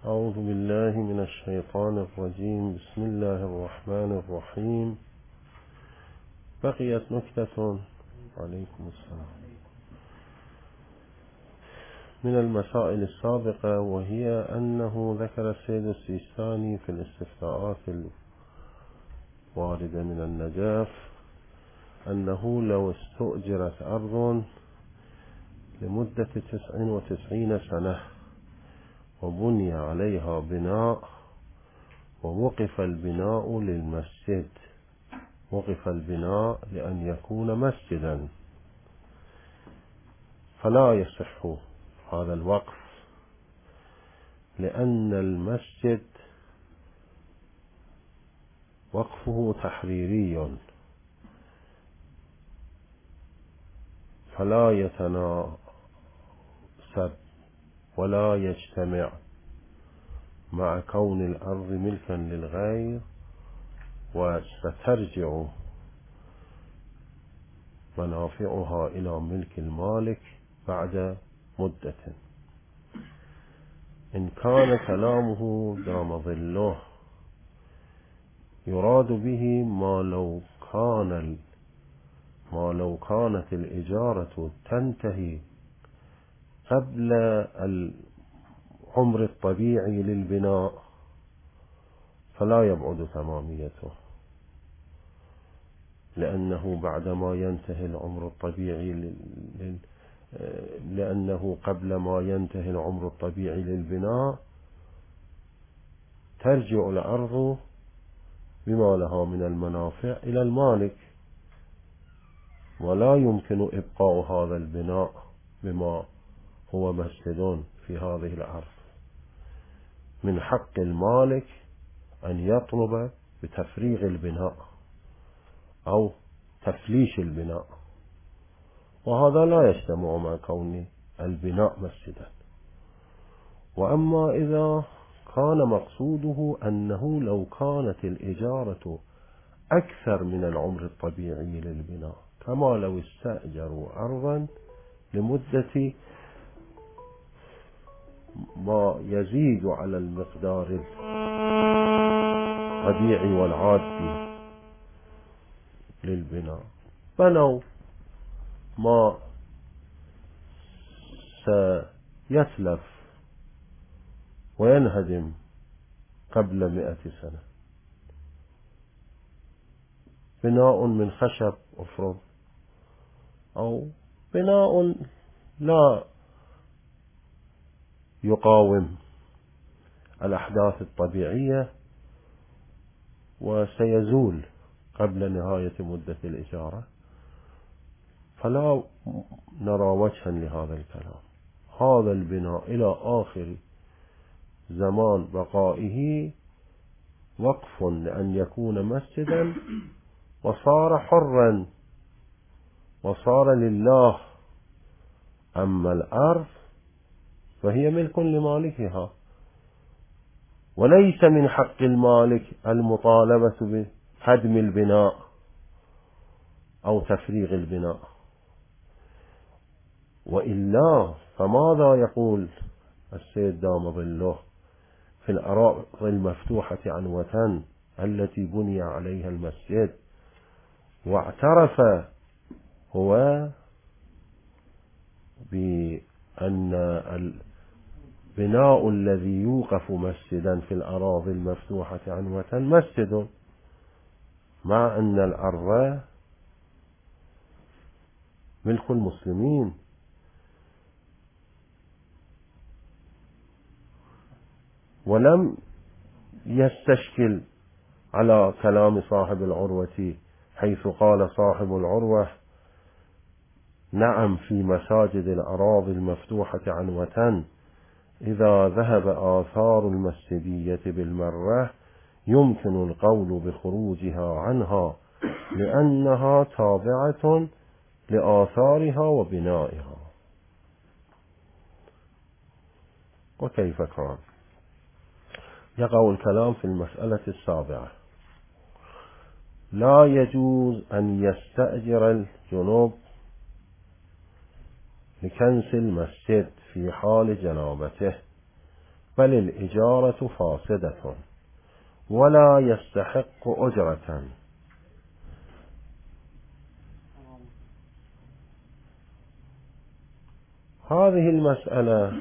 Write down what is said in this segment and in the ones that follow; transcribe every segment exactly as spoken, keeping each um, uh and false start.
أعوذ بالله من الشيطان الرجيم. بسم الله الرحمن الرحيم. بقيت نكتة عليكم السلام من المسائل السابقة، وهي أنه ذكر السيد السيستاني في الاستفتاءات الواردة من النجف أنه لو استؤجرت أرض لمدة تسع وتسعين سنة وبني عليها بناء ووقف البناء للمسجد، وقف البناء لأن يكون مسجدا، فلا يصح هذا الوقف، لأن المسجد وقفه تحريري فلا يتناسب ولا يجتمع مع كون الأرض ملكا للغير، وسترجع منافعها إلى ملك المالك بعد مدة. إن كان كلامه دام ظله يراد به ما لو كان ما لو كانت الإجارة تنتهي قبل العمر الطبيعي للبناء فلا يبعد تماميته، لأنه بعدما ينتهي العمر الطبيعي لل... لأنه قبل ما ينتهي العمر الطبيعي للبناء ترجع الأرض بما لها من المنافع إلى المالك، ولا يمكن إبقاء هذا البناء بما هو مسجد في هذه الأرض. من حق المالك أن يطلب بتفريغ البناء أو تفليش البناء، وهذا لا يجتمع مع كون البناء مسجدا. وأما إذا كان مقصوده أنه لو كانت الإجارة أكثر من العمر الطبيعي للبناء، كما لو استأجروا أرضا لمدة ما يزيد على المقدار الطبيعي والعادي للبناء، بنوا ما سيتلف وينهدم قبل مئة سنة، بناء من خشب أفرض، أو بناء لا يقاوم الأحداث الطبيعية وسيزول قبل نهاية مدة الإجارة، فلا نرى وجها لهذا الكلام. هذا البناء إلى آخر زمان بقائه وقف لأن يكون مسجدا، وصار حرا وصار لله. أما الأرض فهي ملك لمالكها، وليس من حق المالك المطالبة بهدم البناء أو تفريغ البناء. وإلا فماذا يقول السيد دام ظله في الأراضي المفتوحة عنوة التي بني عليها المسجد، واعترف هو بأن البناء الذي يوقف مسجدا في الأراضي المفتوحة عنوة مسجد، مع أن الأرض ملك المسلمين. ولم يستشكل على كلام صاحب العروة حيث قال صاحب العروة: نعم، في مساجد الأراضي المفتوحة عنوة إذا ذهب آثار المسجدية بالمرة يمكن القول بخروجها عنها، لأنها تابعة لآثارها وبنائها. وكيف كان؟ يقع الكلام في المسألة السابعة: لا يجوز أن يستأجر الجنوب لكنس المسجد في حال جنابته بل الإجارة فاسدة ولا يستحق أجرة. هذه المسألة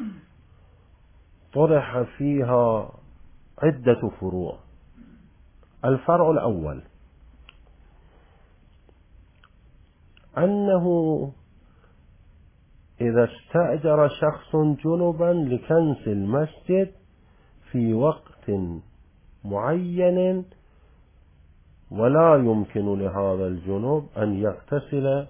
طرح فيها عدة فروع. الفرع الأول أنه إذا استأجر شخص جنبا لكنس المسجد في وقت معين ولا يمكن لهذا الجنوب أن يغتسل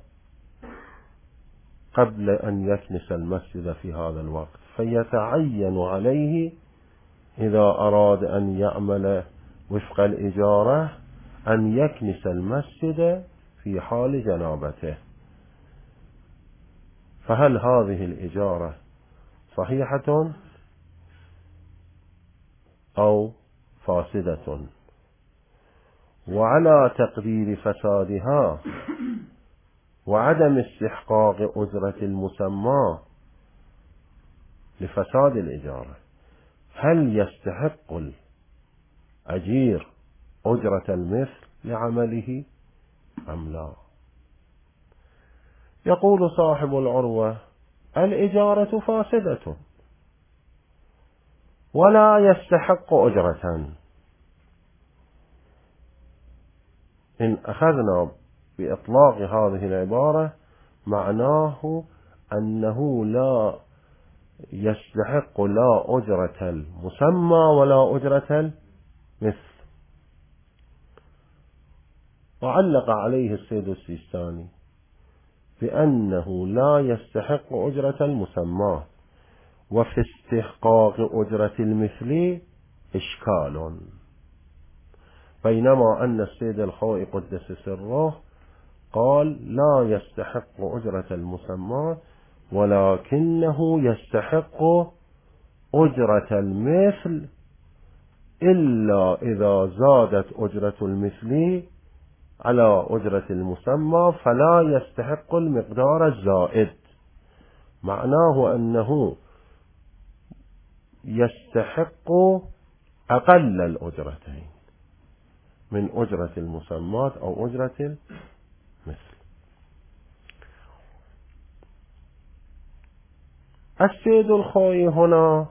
قبل أن يكنس المسجد في هذا الوقت، فيتعين عليه إذا أراد أن يعمل وفق الإجارة أن يكنس المسجد في حال جنابته. فهل هذه الإجارة صحيحة أو فاسدة؟ وعلى تقدير فسادها وعدم استحقاق أجرة المسمى لفساد الإجارة، هل يستحق الأجير أجرة المثل لعمله أم لا؟ يقول صاحب العروة: الإجارة فاسدة ولا يستحق أجرة. إن أخذنا بإطلاق هذه العبارة معناه أنه لا يستحق لا أجرة المسمى ولا أجرة المثل. وعلق عليه السيد السيستاني بأنه لا يستحق أجرة المسمى، وفي استحقاق أجرة المثل إشكال، بينما أن السيد الخوئي قدس سره قال لا يستحق أجرة المسمى ولكنه يستحق أجرة المثل إلا إذا زادت أجرة المثل على أجرة المسمى فلا يستحق المقدار الزائد. معناه أنه يستحق أقل الأجرتين من أجرة المسمات أو أجرة المثل. السيد الخوئي هنا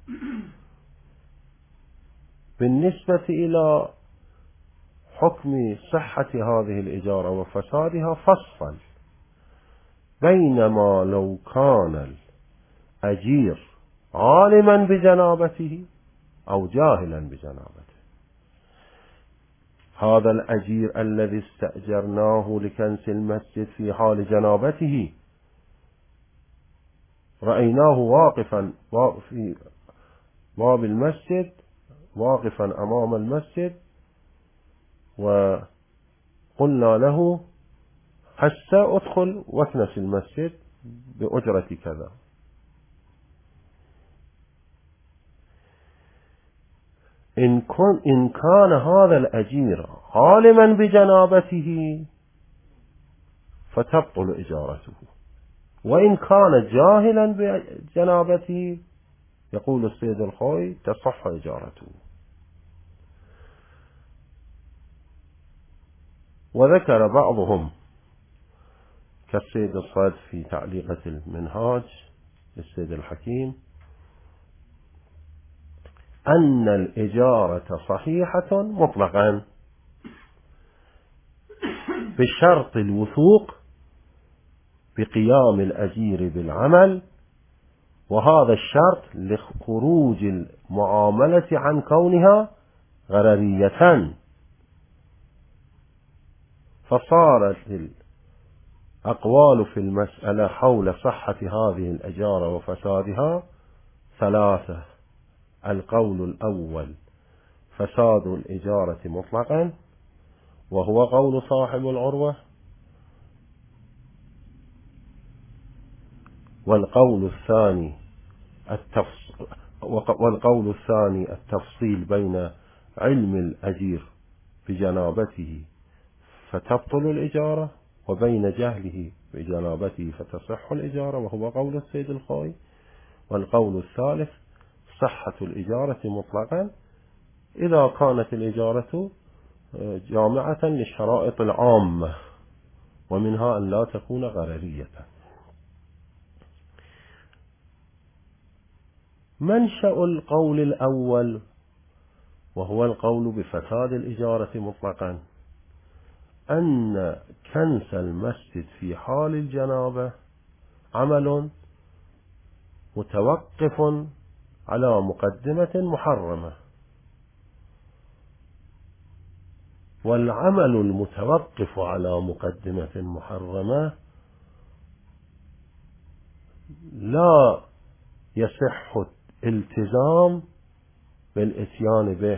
بالنسبة إلى حكم صحة هذه الإجارة وفسادها فصل، بينما لو كان الأجير عالما بجنابته أو جاهلا بجنابته، هذا الأجير الذي استأجرناه لكنس المسجد في حال جنابته رأيناه واقفا في باب المسجد، واقفا أمام المسجد، وقلنا له هسه ادخل واكنس المسجد بأجرة كذا. إن إن كان هذا الأجير عالما بجنابته فتبطل إجارته، وإن كان جاهلا بجنابته يقول السيد الخوئي تصح إجارته. وذكر بعضهم كالسيد الصاد في تعليقة المنهاج للسيد الحكيم أن الإجارة صحيحة مطلقا بشرط الوثوق بقيام الأجير بالعمل، وهذا الشرط لخروج المعاملة عن كونها غررية. فصارت الأقوال في المسألة حول صحة هذه الإجارة وفسادها ثلاثة: القول الأول فساد الإجارة مطلقا وهو قول صاحب العروة، والقول الثاني التفصيل والقول الثاني التفصيل بين علم الأجير بجنابته فتبطل الإجارة وبين جهله بجنابته فتصح الإجارة، وهو قول السيد الخوئي. والقول الثالث صحة الإجارة مطلقا إذا كانت الإجارة جامعة للشرائط العامة، ومنها أن لا تكون غررية. منشأ القول الأول وهو القول بفساد الإجارة مطلقا أن كنس المسجد في حال الجنابة عمل متوقف على مقدمة محرمة، والعمل المتوقف على مقدمة محرمة لا يصح الالتزام بالإتيان به،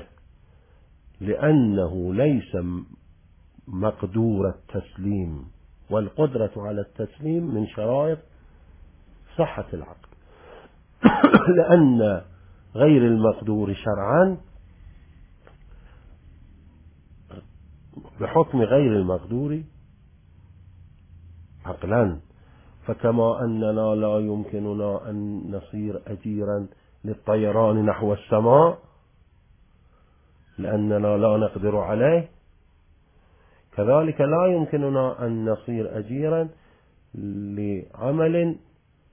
لأنه ليس مقدور التسليم، والقدرة على التسليم من شرائط صحة العقد. لأن غير المقدور شرعا بحكم غير المقدور عقلا، فكما أننا لا يمكننا أن نصير أجيرا للطيران نحو السماء لأننا لا نقدر عليه، كذلك لا يمكننا أن نصير أجيرا لعمل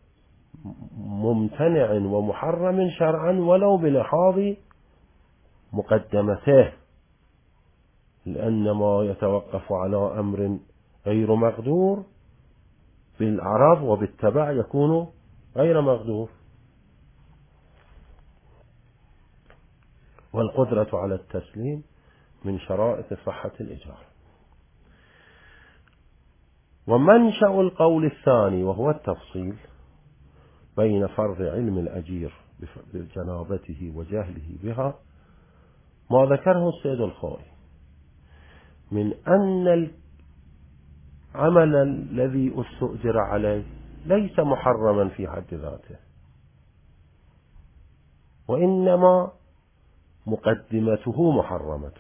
ممتنع ومحرم شرعا ولو بلحاظ مقدمته، لأن ما يتوقف على أمر غير مقدور بالعرض وبالتبع يكون غير مقدور. والقدرة على التسليم من شرائط صحة الإجارة. ومنشأ القول الثاني وهو التفصيل بين فرض علم الأجير بجنابته وجهله بها ما ذكره السيد الخوئي من أن العمل الذي استؤجر عليه ليس محرما في حد ذاته، وإنما مقدمته محرمة،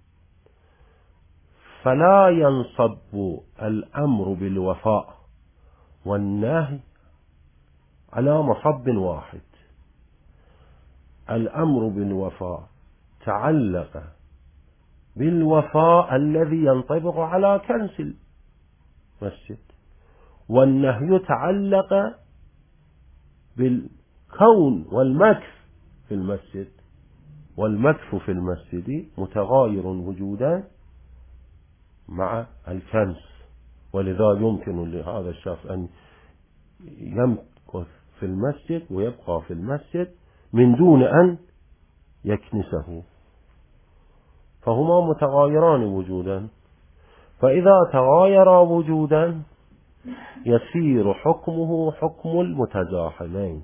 فلا ينصب الأمر بالوفاء والنهي على مصب واحد. الأمر بالوفاء تعلق بالوفاء الذي ينطبق على كنس المسجد، والنهي تعلق بالكون والمكث في المسجد، والمكث في المسجد متغاير وجودا مع الكنس، ولذا يمكن لهذا الشخص أن يمكث في المسجد ويبقى في المسجد من دون أن يكنسه، فهما متغايران وجودا. فإذا تغايرا وجودا يصير حكمه حكم المتزاحمين،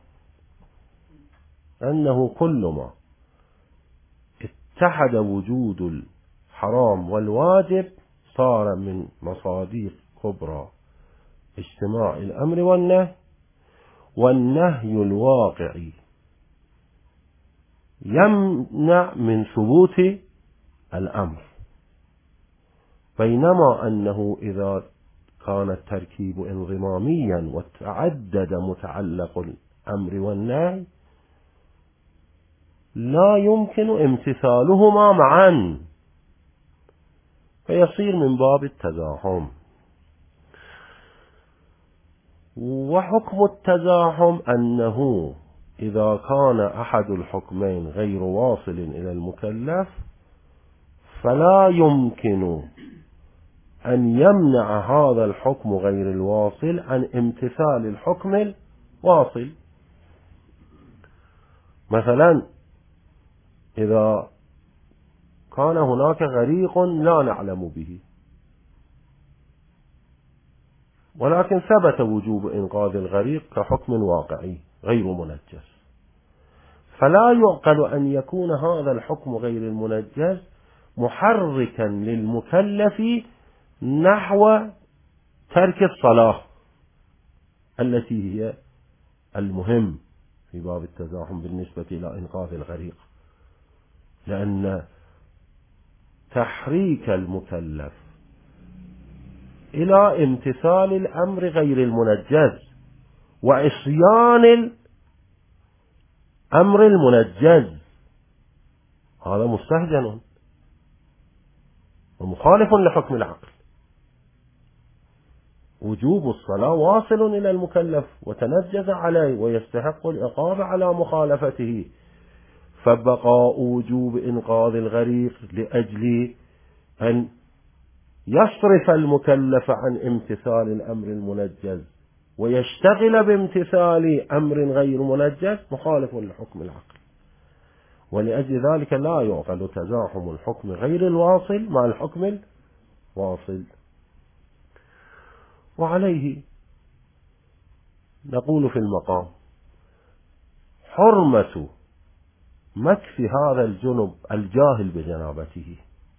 أنه كل ما اتحد وجود الحرام والواجب صار من مصادق كبرى اجتماع الأمر والنهي، والنهي الواقعي يمنع من ثبوت الأمر، بينما أنه إذا كان التركيب انضماميا وتعدد متعلق الأمر والنهي لا يمكن امتثالهما معا، فيصير من باب التزاحم. وحكم التزاحم أنه إذا كان أحد الحكمين غير واصل إلى المكلف فلا يمكن أن يمنع هذا الحكم غير الواصل عن امتثال الحكم الواصل. مثلا إذا كان هناك غريق لا نعلم به ولكن ثبت وجوب إنقاذ الغريق كحكم واقعي غير منجز، فلا يعقل أن يكون هذا الحكم غير المنجز محركا للمكلف نحو ترك الصلاة التي هي المهم في باب التزاحم بالنسبة إلى إنقاذ الغريق، لأن تحريك المكلف إلى امتثال الأمر غير المنجز وعصيان أمر المنجز، هذا مستهجن ومخالف لحكم العقل. وجوب الصلاة واصل إلى المكلف وتنجز عليه ويستحق العقاب على مخالفته، فبقاء وجوب إنقاذ الغريق لأجل أن يصرف المكلف عن امتثال الأمر المنجز ويشتغل بامتثال أمر غير منجز مخالف لحكم العقل. ولأجل ذلك لا يعقل تزاحم الحكم غير الواصل مع الحكم الواصل. وعليه نقول في المقام: حرمة مكث هذا الجنب الجاهل بجنابته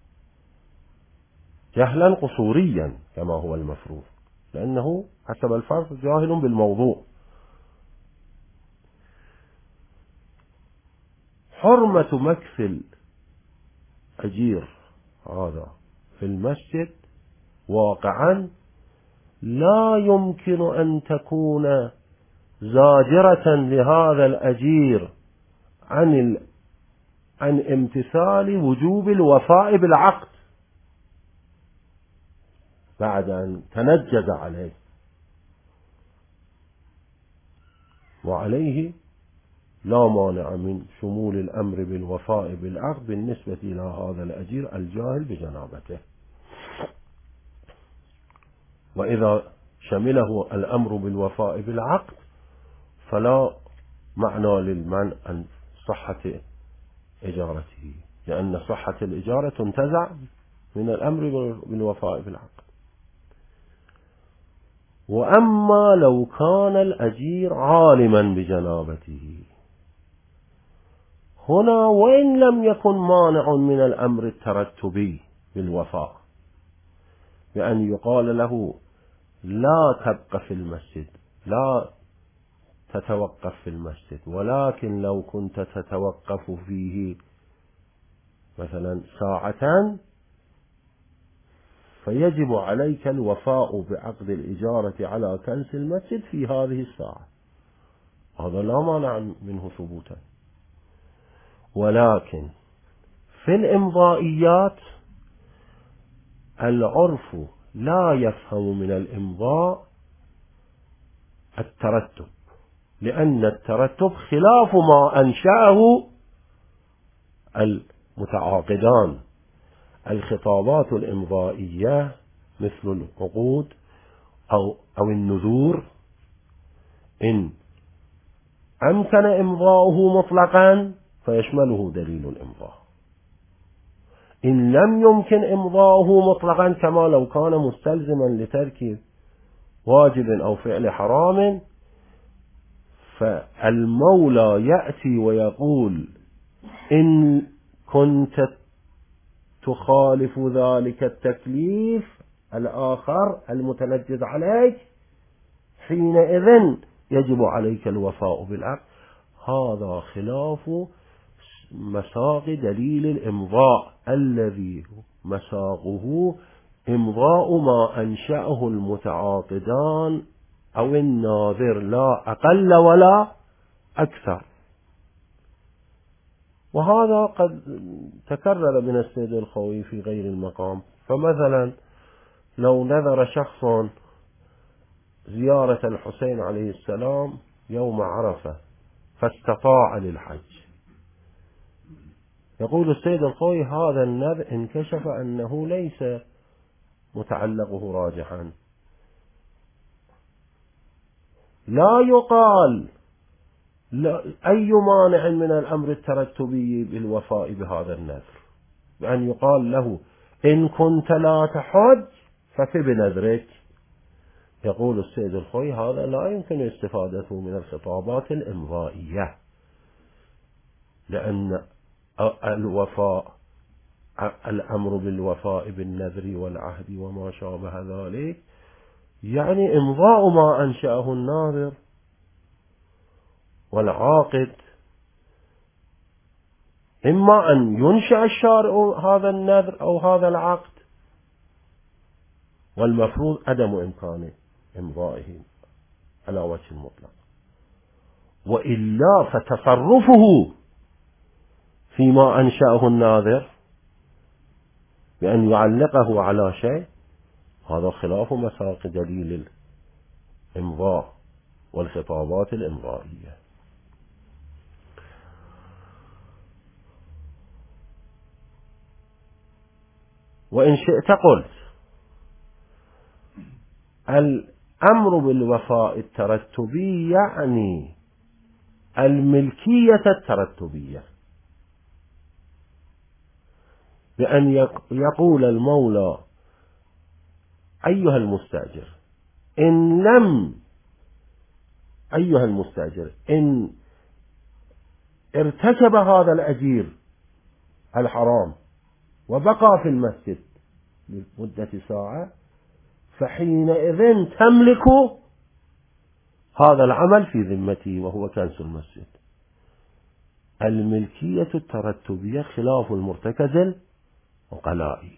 جهلا قصوريا كما هو المفروض، لأنه حسب الفرض جاهل بالموضوع. حرمة مكث الأجير هذا في المسجد واقعا لا يمكن أن تكون زاجرة لهذا الأجير عن عن امتثال وجوب الوفاء بالعقد بعد أن تنجز عليه. وعليه لا مانع من شمول الأمر بالوفاء بالعقد بالنسبة إلى هذا الأجير الجاهل بجنابته. وإذا شمله الأمر بالوفاء بالعقد فلا معنى للمنع عن صحة إجارته، لأن صحة الإجارة تنتزع من الأمر بالوفاء بالعقد. وأما لو كان الأجير عالما بجنابته، هنا وإن لم يكن مانع من الأمر الترتبي بالوفاء بأن يقال له لا تبقى في المسجد، لا تتوقف في المسجد، ولكن لو كنت تتوقف فيه مثلا ساعة فيجب عليك الوفاء بعقد الإجارة على كنس المسجد في هذه الساعة، هذا لا مانع منه ثبوتا. ولكن في الإمضائيات العرف لا يفهم من الإمضاء الترتب، لأن الترتب خلاف ما أنشأه المتعاقدان. الخطابات الإمضائية مثل العقود أو, أو النذور إن أمكن إمضاؤه مطلقا فيشمله دليل الإمضاء، إن لم يمكن إمضاؤه مطلقا كما لو كان مستلزما لترك واجب أو فعل حرام، فالمولى يأتي ويقول إن كنت تخالف ذلك التكليف الآخر المتنجز عليك حينئذ يجب عليك الوفاء بالعقد. هذا خلاف مساق دليل الإمضاء الذي مساقه إمضاء ما أنشأه المتعاقدان أو الناظر لا أقل ولا أكثر. وهذا قد تكرر من السيد الخوي في غير المقام. فمثلا لو نذر شخص زيارة الحسين عليه السلام يوم عرفة فاستطاع للحج، يقول السيد الخوي هذا النذر انكشف أنه ليس متعلقه راجحا، لا يقال لا أي مانع من الأمر الترتبي بالوفاء بهذا النذر، بأن يقال له إن كنت لا تحج ففي بنذرك. يقول السيد الخوي هذا لا يمكن استفادته من الخطابات الإمضائية، لأن الوفاء الأمر بالوفاء بالنذر والعهد وما شابه ذلك يعني إمضاء ما أنشأه الناظر والعاقد، إما أن ينشأ الشارع هذا النذر أو هذا العقد، والمفروض عدم إمكانه إمضائه على وجه المطلق. وإلا فتصرفه فيما أنشأه الناظر بأن يعلقه على شيء هذا خلاف مساق دليل الإمضاء والخطابات الإمضائية. وإن شئت قلت الأمر بالوفاء الترتبي يعني الملكية الترتبية، بأن يقول المولى أيها المستأجر إن لم أيها المستأجر إن ارتكب هذا الأجير الحرام وبقى في المسجد لمدة ساعة فحينئذ تملك هذا العمل في ذمتي وهو كنس المسجد. الملكية الترتبية خلاف المرتكز العقلائي.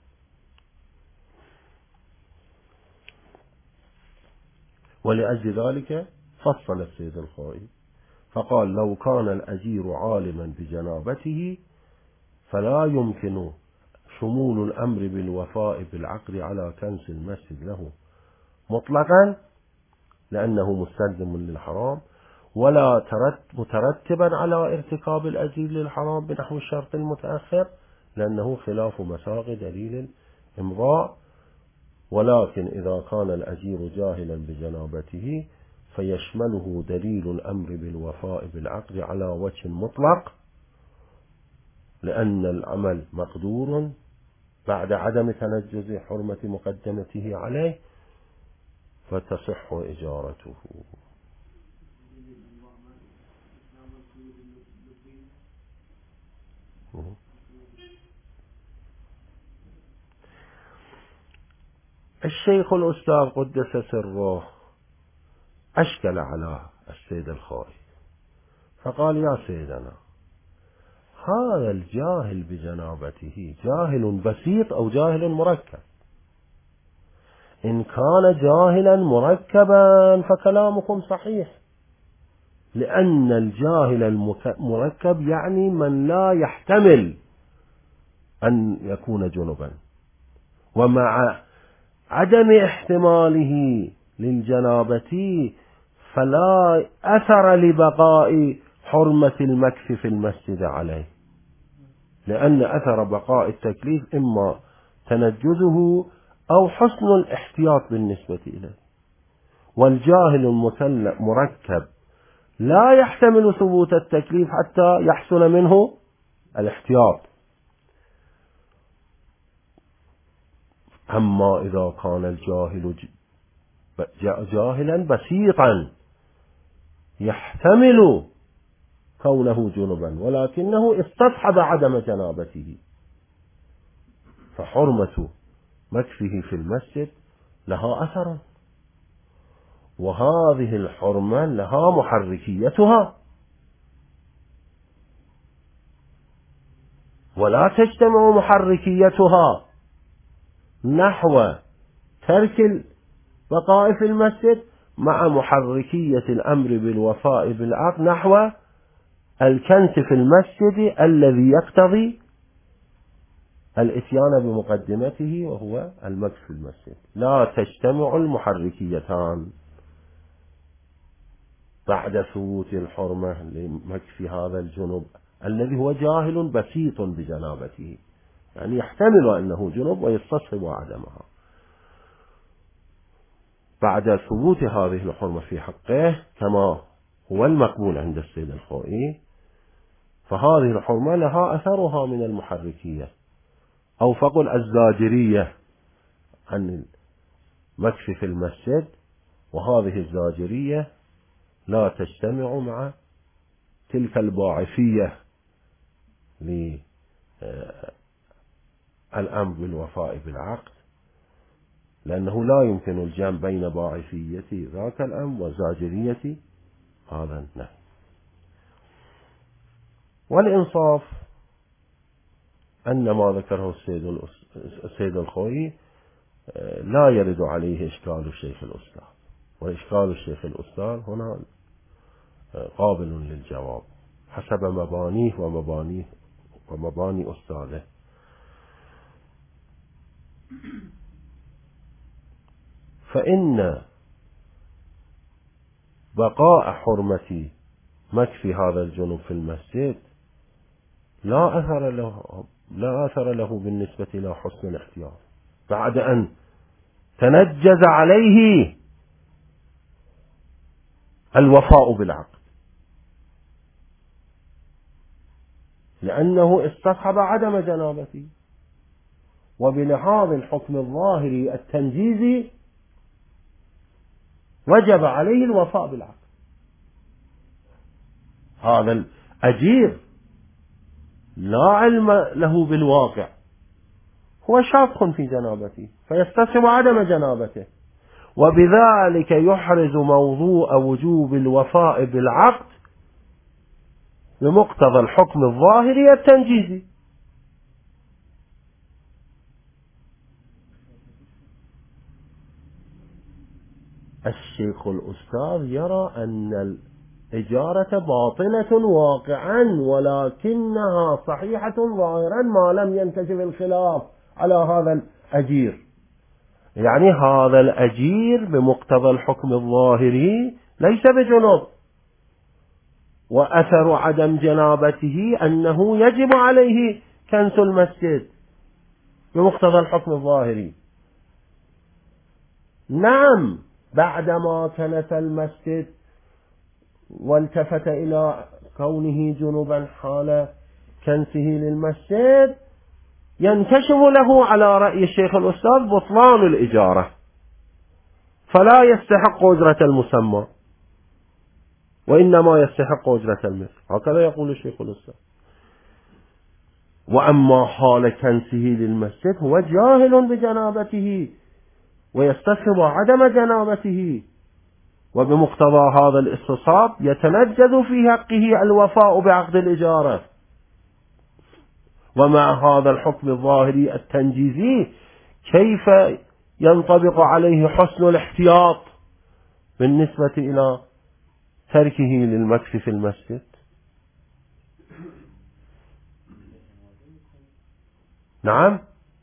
ولأجل ذلك فصل السيد الخوئي فقال لو كان الأجير عالما بجنابته فلا يمكن شمول الأمر بالوفاء بالعقد على كنس المسجد له مطلقا لأنه مستلزم للحرام، ولا مترتبا على ارتكاب الأجير للحرام بنحو الشرط المتأخر لأنه خلاف مساق دليل الإمضاء. ولكن إذا كان الأجير جاهلا بجنابته فيشمله دليل الأمر بالوفاء بالعقد على وجه مطلق لأن العمل مقدور بعد عدم تنجز حرمة مقدمته عليه فتصح إجارته. الشيخ الأستاذ قدس سره أشكل على السيد الخوئي فقال يا سيدنا هذا الجاهل بجنابته جاهل بسيط أو جاهل مركب؟ إن كان جاهلا مركبا فكلامكم صحيح، لأن الجاهل المركب يعني من لا يحتمل أن يكون جنبا، ومع عدم احتماله للجنابة فلا أثر لبقاء حرمة المكث في المسجد عليه، لأن أثر بقاء التكليف إما تنجزه أو حسن الاحتياط بالنسبة إليه. والجاهل المركب لا يحتمل ثبوت التكليف حتى يحصل منه الاحتياط. أما إذا كان الجاهل جاهلا بسيطا يحتمل كونه جنبا ولكنه استصحب عدم جنابته فحرمة مكثه في المسجد لها أثر، وهذه الحرمة لها محركيتها ولا تجتمع محركيتها نحو ترك البقاء في المسجد مع محركية الأمر بالوفاء بالعقد نحو الكنس في المسجد الذي يقتضي الاتيان بمقدمته وهو المكث في المسجد. لا تجتمع المحركيتان بعد ثبوت الحرمة لمكث هذا الجنب الذي هو جاهل بسيط بجنابته، يعني يحتمل أنه جنب ويستصحب عدمها. بعد ثبوت هذه الحرمة في حقه كما هو المقبول عند السيد الخوئي فهذه الحرمة لها أثرها من المحركية أو فقل الزاجرية عن المكث في المسجد، وهذه الزاجرية لا تجتمع مع تلك الباعثية للأمر بالوفاء بالعقد، لأنه لا يمكن الجمع بين باعثية ذاك الأمر وزاجرية هذا النهي. والإنصاف أن ما ذكره السيد السيد الخوئي لا يرد عليه إشكال الشيخ الأستاذ، وإشكال الشيخ الأستاذ هنا قابل للجواب حسب مبانيه ومبانيه ومباني أستاذه. فإن بقاء حرمة مكث هذا الجنوب في المسجد لا أثر له لا أثر له بالنسبة إلى حسن الاحتياط بعد أن تنجز عليه الوفاء بالعقد، لأنه استصحب عدم جنابته، وبلحاظ الحكم الظاهري التنجيزي وجب عليه الوفاء بالعقد. هذا الأجير لا علم له بالواقع، هو شاك في جنابته فيستصحب عدم جنابته، وبذلك يحرز موضوع وجوب الوفاء بالعقد بمقتضى الحكم الظاهري التنجيزي. الشيخ الأستاذ يرى أن الإجارة باطلة واقعا ولكنها صحيحة ظاهرا ما لم ينكشف الخلاف على هذا الأجير. يعني هذا الأجير بمقتضى الحكم الظاهري ليس بجنوب، وأثر عدم جنابته أنه يجب عليه كنس المسجد بمقتضى الحكم الظاهري. نعم، بعدما كنس المسجد والتفت إلى كونه جنوبا حال كنسه للمسجد ينكشف له على رأي الشيخ الأستاذ بطلان الإجارة، فلا يستحق أجرة المسمى وإنما يستحق أجرة المثل، هكذا يقول الشيخ الأستاذ. وأما حال كنسه للمسجد هو جاهل بجنابته ويستصحب عدم جنابته، وبمقتضى هذا الاستصحاب يتنجز في حقه الوفاء بعقد الإجارة. ومع هذا الحكم الظاهري التنجيزي كيف ينطبق عليه حسن الاحتياط بالنسبة إلى تركه للمكث في المسجد؟ نعم،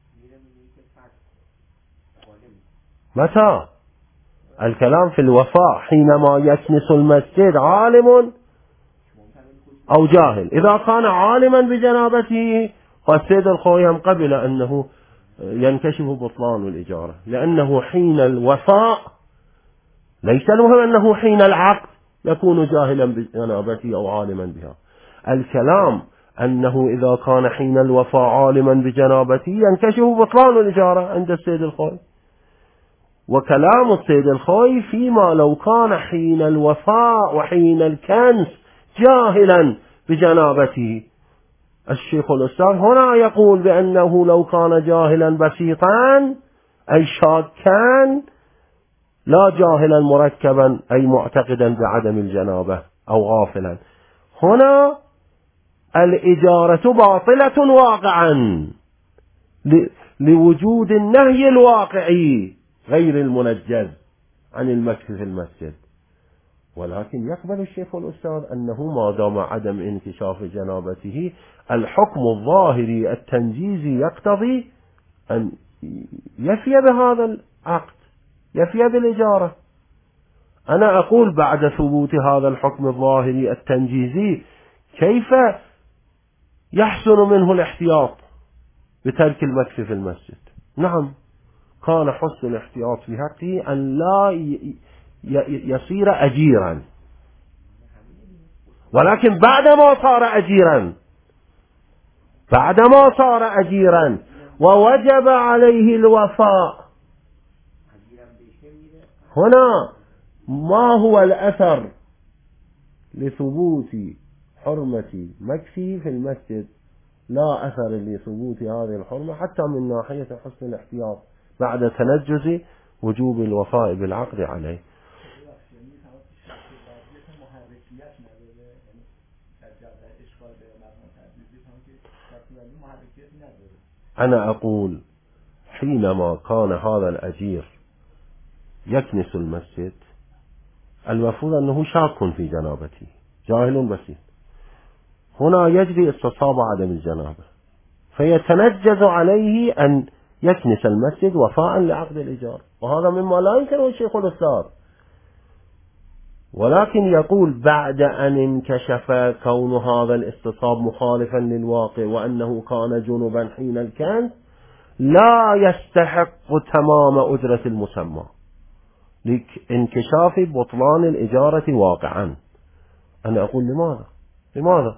متى؟ الكلام في الوفاء حينما يكنس المسجد عالم أو جاهل. إذا كان عالما بجنابته والسيد الخويم قبل أنه ينكشف بطلان الإجارة، لأنه حين الوفاء ليس المهم أنه حين العقد يكون جاهلا بجنابته أو عالما بها. الكلام أنه إذا كان حين الوفاء عالما بجنابته ينكشف بطلان الإجارة عند السيد الخوي. وكلام السيد الخوي فيما لو كان حين الوفاء وحين الكنس جاهلا بجنابته. الشيخ الأستاذ هنا يقول بأنه لو كان جاهلا بسيطا أي شاكا لا جاهلا مركبا أي معتقدا بعدم الجنابة أو غافلا، هنا الإجارة باطلة واقعا لوجود النهي الواقعي غير المنجز عن المكث في المسجد. ولكن يقبل الشيخ الأستاذ أنه ما دام عدم انكشاف جنابته الحكم الظاهري التنجيزي يقتضي أن يفي بهذا العقد، يفي بالإجارة. أنا أقول بعد ثبوت هذا الحكم الظاهري التنجيزي كيف يحسن منه الاحتياط بترك المكث في المسجد؟ نعم، كان حسن الاحتياط في حقه أن لا يصير أجيرا، ولكن بعدما صار أجيرا بعدما صار أجيرا ووجب عليه الوفاء، هنا ما هو الأثر لثبوت حرمة مكثه في المسجد؟ لا أثر لثبوت هذه الحرمة حتى من ناحية حسن الاحتياط بعد تنجز وجوب الوفاء بالعقد عليه. أنا أقول حينما كان هذا الأجير يكنس المسجد المفروض أنه شاك في جنابته، جاهل بسيط، هنا يجري استصحاب عدم الجنابة، فيتنجز عليه أن يكنس المسجد وفاء لعقد الإيجار، وهذا مما لا يمكنه الشيخ الإسلام. ولكن يقول بعد أن انكشف كون هذا الاستصحاب مخالفا للواقع وأنه كان جنبا حين الكنس لا يستحق تمام أجرة المسمى لانكشاف بطلان الإجارة واقعا. أنا أقول لماذا؟ لماذا؟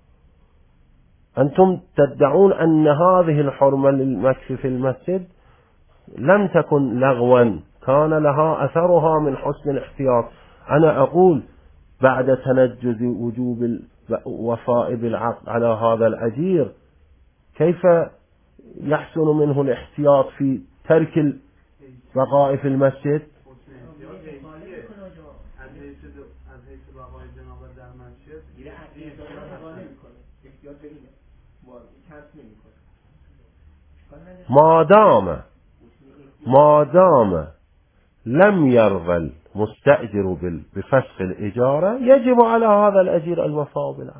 أنتم تدعون أن هذه الحرمة للمكث في المسجد لم تكن لغوا، كان لها أثرها من حسن الاحتياط. أنا أقول بعد تنجز وجوب الوفاء بالعقد على هذا الأجير كيف يحسن منه الاحتياط في ترك البقاء في المسجد؟ ما دام ما دام لم يرضى المستأجر بفسخ الإجارة يجب على هذا الأجير الوفاء بالعقد،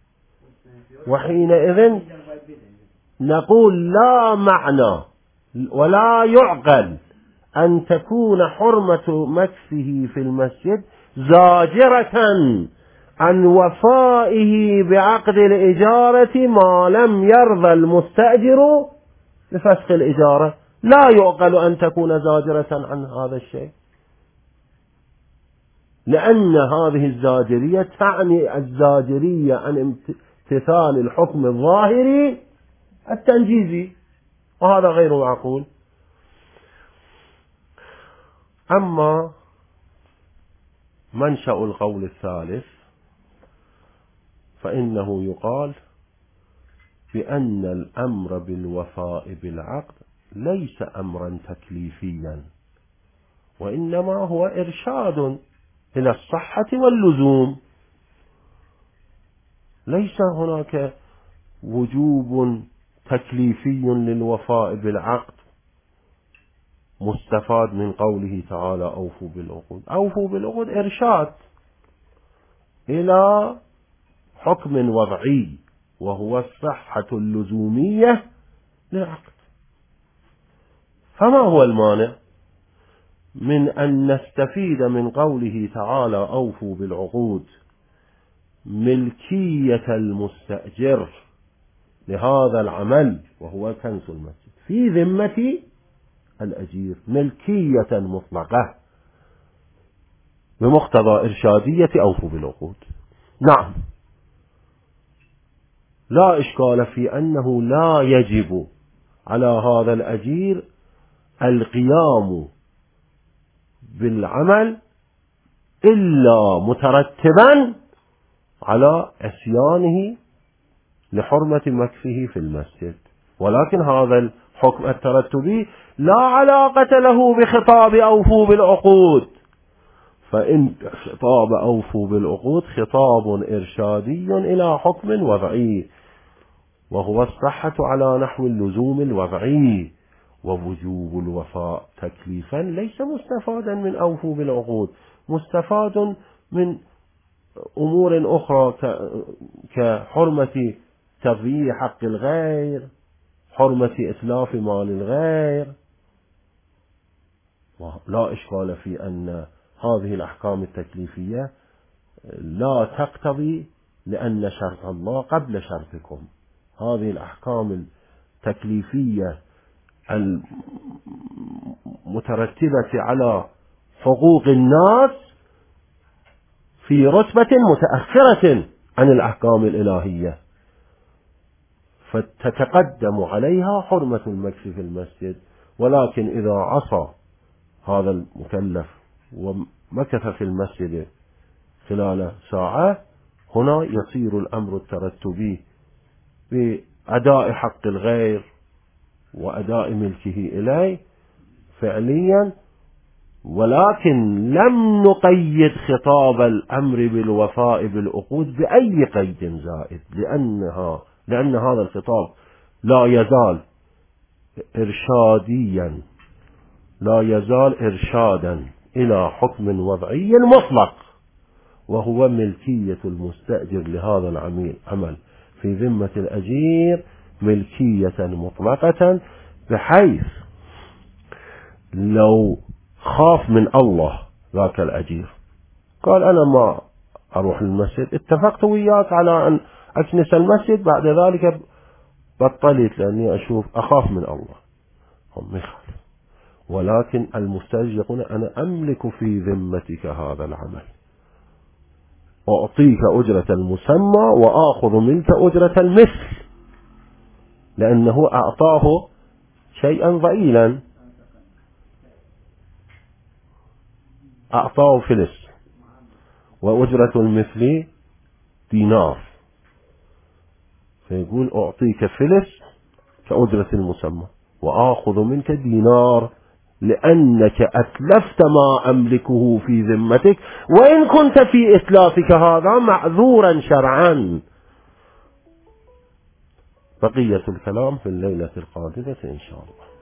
وحينئذ نقول لا معنى ولا يعقل أن تكون حرمة مكثه في المسجد زاجرة عن وفائه بعقد الإجارة ما لم يرضى المستأجر بفسخ الإجارة. لا يعقل أن تكون زاجرة عن هذا الشيء، لأن هذه الزاجرية تعني الزاجرية عن امتثال الحكم الظاهري التنجيزي، وهذا غير معقول. أما منشأ القول الثالث فإنه يقال بأن الأمر بالوفاء بالعقد ليس أمرا تكليفيا، وإنما هو إرشاد إلى الصحة واللزوم، ليس هناك وجوب تكليفي للوفاء بالعقد مستفاد من قوله تعالى أوفوا بالعقود. أوفوا بالعقود إرشاد إلى حكم وضعي وهو الصحة اللزومية للعقد. فما هو المانع من أن نستفيد من قوله تعالى أوفوا بالعقود ملكية المستأجر لهذا العمل وهو كنس المسجد في ذمة الأجير ملكية مطلقة بمقتضى إرشادية أوفوا بالعقود؟ نعم، لا إشكال في أنه لا يجب على هذا الأجير القيام بالعمل إلا مترتبا على عصيانه لحرمة مكثه في المسجد، ولكن هذا الحكم الترتبي لا علاقة له بخطاب أوفوا بالعقود، فإن خطاب أوفوا بالعقود خطاب إرشادي إلى حكم وضعي وهو الصحة على نحو اللزوم الوضعي، ووجوب الوفاء تكليفا ليس مستفادا من أوفوا بالعقود، مستفاد من أمور أخرى كحرمة تضييع حق الغير، حرمة إتلاف مال الغير. لا إشكال في أن هذه الأحكام التكليفية لا تقتضي لأن شرط الله قبل شرطكم. هذه الأحكام التكليفية المترتبة على حقوق الناس في رتبة متأخرة عن الأحكام الإلهية، فتتقدم عليها حرمة المكث في المسجد. ولكن إذا عصى هذا المكلف ومكث في المسجد خلال ساعة، هنا يصير الأمر الترتبي بأداء حق الغير وأداء ملكه إليه فعليا، ولكن لم نقيد خطاب الأمر بالوفاء بالعقود بأي قيد زائد، لأنها لأن هذا الخطاب لا يزال إرشاديا، لا يزال إرشادا إلى حكم وضعي مطلق، وهو ملكية المستأجر لهذا العمل في ذمة الأجير ملكية مطلقة، بحيث لو خاف من الله ذاك الأجير قال أنا ما أروح للمسجد، اتفقت وياك على أن أكنس المسجد، بعد ذلك بطلت لأني أشوف أخاف من الله، هم يخالف. ولكن المستأجر يقول أنا أملك في ذمتك هذا العمل، أعطيك أجرة المسمى وآخذ منك أجرة المثل، لأنه أعطاه شيئا ضئيلا، أعطاه فلس وأجرة المثل دينار، فيقول أعطيك فلس كأجرة المسمى وآخذ منك دينار، لأنك أتلفت ما أملكه في ذمتك، وإن كنت في إتلافك هذا معذورا شرعا. بقية الكلام في الليلة القادمة إن شاء الله.